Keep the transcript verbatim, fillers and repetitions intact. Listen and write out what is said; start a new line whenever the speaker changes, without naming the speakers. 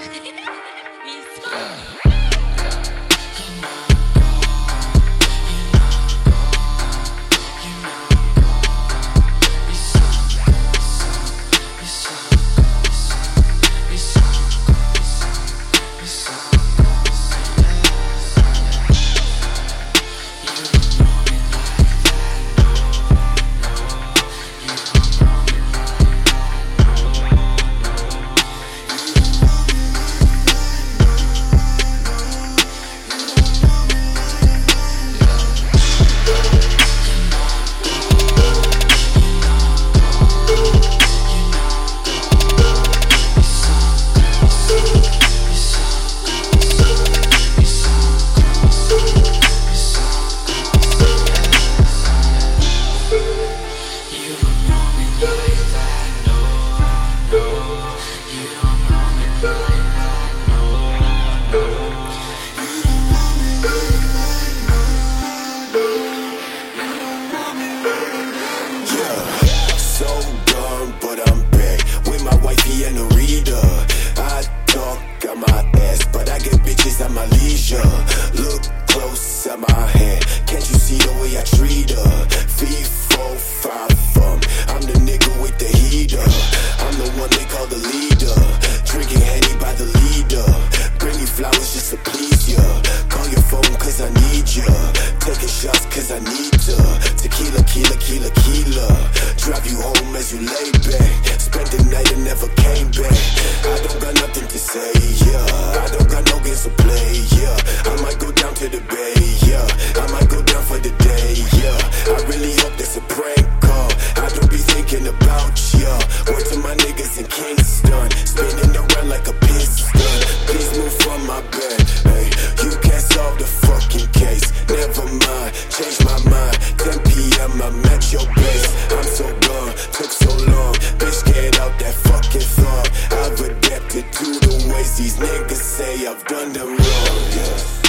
Look close at my hand. Can't you see the way I treat her? Three, four, five, um I'm the nigga with the heater. I'm the one they call the leader. Drinking Henny by the leader. Bring you flowers just to please ya. Call your phone cause I need ya. Taking shots cause I need to. Tequila, tequila, tequila, tequila. Drive you home as you lay back. Spent the night and never came back. I don't got nothing to say, yeah. I don't got no games to play, yeah. I might go down to the bay, yeah. I might go down for the day, yeah. I really hope that's a prank call. I don't be thinking about ya. Word to my niggas in Kingston. Spinning around like a piston. Please move from my bed, hey. You can't solve the fucking case. Never mind, change my mind. ten p m I'm at your base. I'm so gone, took so long. Bitch, get out that fucking thought. I've adapted to the ways these niggas say I've done them wrong, yeah.